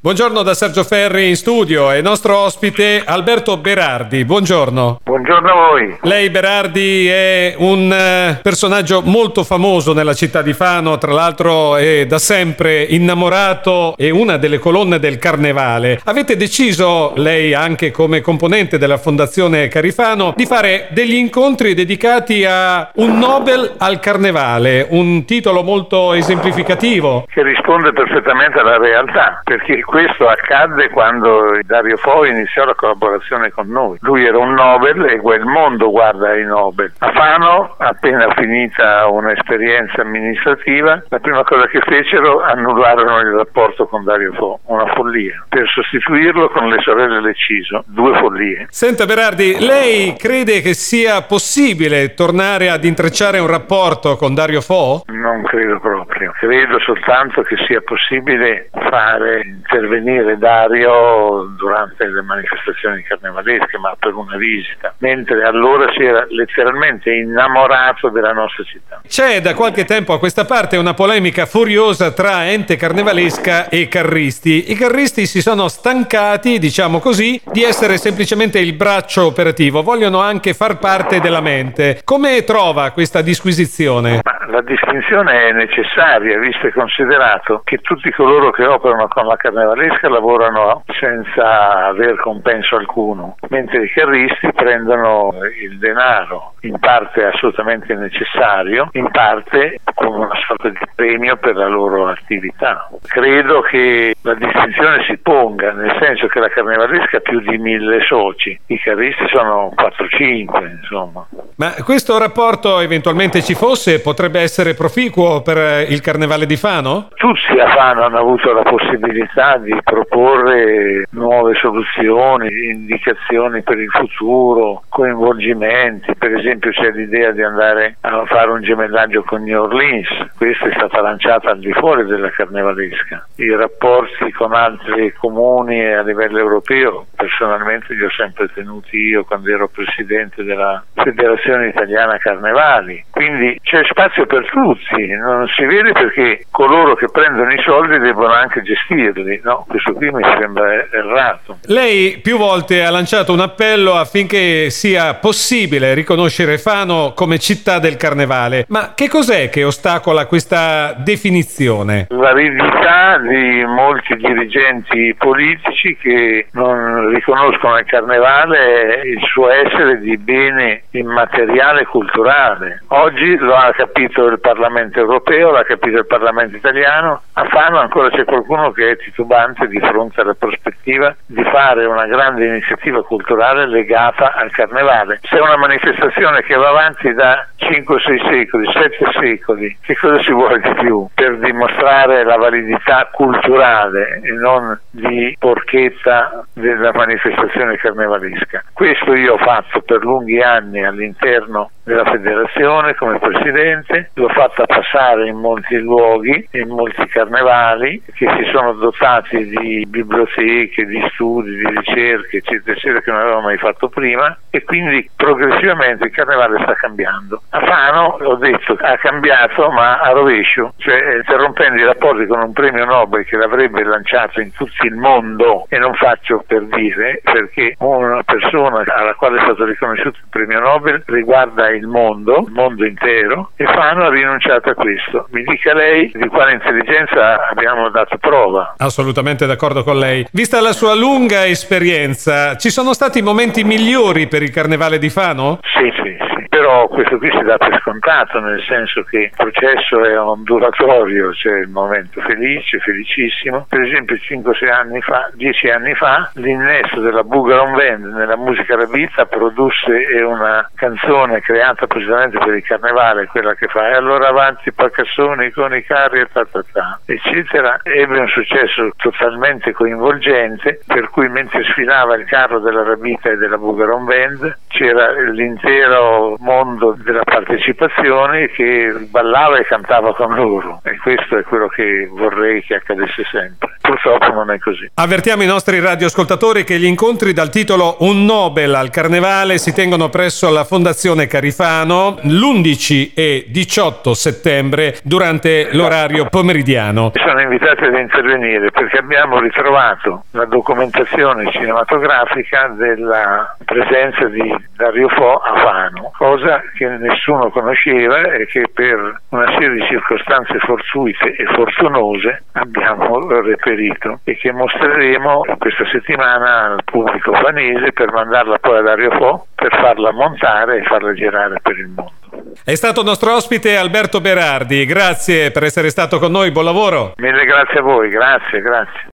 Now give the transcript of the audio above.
Buongiorno da Sergio Ferri in studio e nostro ospite Alberto Berardi. Buongiorno. Buongiorno a voi. Lei, Berardi, è un personaggio molto famoso nella città di Fano, tra l'altro è da sempre innamorato e una delle colonne del Carnevale. Avete deciso, lei anche come componente della Fondazione Carifano, di fare degli incontri dedicati a un Nobel al Carnevale, un titolo molto esemplificativo. Che risponde perfettamente alla realtà, perché questo accadde quando Dario Fo iniziò la collaborazione con noi. Lui era un Nobel e quel mondo guarda ai Nobel. A Fano, appena finita un'esperienza amministrativa, la prima cosa che fecero, annullarono il rapporto con Dario Fo, una follia, per sostituirlo con le sorelle Lecciso, due follie. Senta Berardi, lei crede che sia possibile tornare ad intrecciare un rapporto con Dario Fo? Non credo proprio, credo soltanto che sia possibile fare intervenire Dario durante le manifestazioni carnevalesche, ma per una visita, mentre allora si era letteralmente innamorato della nostra città. C'è da qualche tempo a questa parte una polemica furiosa tra ente carnevalesca e carristi. I carristi si sono stancati, diciamo così, di essere semplicemente il braccio operativo, vogliono anche far parte della mente. Come trova questa disquisizione? La distinzione è necessaria, visto e considerato che tutti coloro che operano con la carnevalesca lavorano senza aver compenso alcuno, mentre i carristi prendono il denaro, in parte assolutamente necessario, in parte come una sorta di premio per la loro attività. Credo che la distinzione si ponga, nel senso che la carnevalesca ha più di 1000 soci, i carristi sono 4-5, insomma. Ma questo rapporto eventualmente ci fosse, potrebbe essere proficuo per il Carnevale di Fano? Tutti a Fano hanno avuto la possibilità di proporre nuove soluzioni, indicazioni per il futuro, coinvolgimenti. Per esempio c'è l'idea di andare a fare un gemellaggio con New Orleans, questa è stata lanciata al di fuori della carnevalesca. I rapporti con altri comuni a livello europeo personalmente li ho sempre tenuti io quando ero presidente della Federazione Italiana Carnevali, quindi c'è spazio per tutti, non si vede perché coloro che prendono i soldi devono anche gestirli, no? Questo qui mi sembra errato. Lei più volte ha lanciato un appello affinché sia possibile riconoscere Fano come città del Carnevale, ma che cos'è che ostacola questa definizione? L'aridità di molti dirigenti politici che non riconoscono il Carnevale il suo essere di bene immateriale culturale. Oggi lo ha capito il Parlamento europeo, l'ha capito il Parlamento italiano. A Fano ancora c'è qualcuno che è titubante di fronte alla prospettiva di fare una grande iniziativa culturale legata al Carnevale. C'è una manifestazione che va avanti da 5-6 secoli, 7 secoli, che cosa si vuole di più per dimostrare la validità culturale e non di porchetta della manifestazione carnevalesca? Questo io ho fatto per lunghi anni all'interno della federazione come presidente, l'ho fatta passare in molti luoghi, in molti carnevali che si sono dotati di biblioteche, di studi, di ricerche, eccetera, eccetera, che non avevamo mai fatto prima, e quindi progressivamente il carnevale sta cambiando. A Fano, ho detto, ha cambiato ma a rovescio, cioè interrompendo i rapporti con un premio Nobel che l'avrebbe lanciato in tutto il mondo, e non faccio per dire, perché una persona alla quale è stato riconosciuto il premio Nobel riguarda il mondo intero, e Fano ha rinunciato a questo. Mi dica lei di quale intelligenza abbiamo dato prova. Assolutamente d'accordo con lei. Vista la sua lunga esperienza, ci sono stati momenti migliori per il Carnevale di Fano? Sì, però questo qui si dà per scontato, nel senso che il processo è ondulatorio, c'è il momento felice, felicissimo. Per esempio 5-6 anni fa, 10 anni fa, l'innesto della Bugaron Band nella musica arabita produsse una canzone creata precisamente per il Carnevale, quella che fa "E allora avanti Pacassoni con i carri e eccetera". Ebbe un successo totalmente coinvolgente, per cui mentre sfilava il carro della Rabita e della Bugaron Band c'era l'intero mondo mondo della partecipazione che ballava e cantava con loro, e questo è quello che vorrei che accadesse sempre. Purtroppo non è così. Avvertiamo i nostri radioascoltatori che gli incontri dal titolo Un Nobel al Carnevale si tengono presso la Fondazione Carifano l'11 e 18 settembre durante l'orario pomeridiano. Sono invitati ad intervenire perché abbiamo ritrovato la documentazione cinematografica della presenza di Dario Fo a Fano, cosa che nessuno conosceva e che per una serie di circostanze fortuite e fortunose abbiamo reperito e che mostreremo questa settimana al pubblico fanese per mandarla poi a Dario Fo per farla montare e farla girare per il mondo. È stato nostro ospite Alberto Berardi, grazie per essere stato con noi, buon lavoro. Mille grazie a voi, grazie.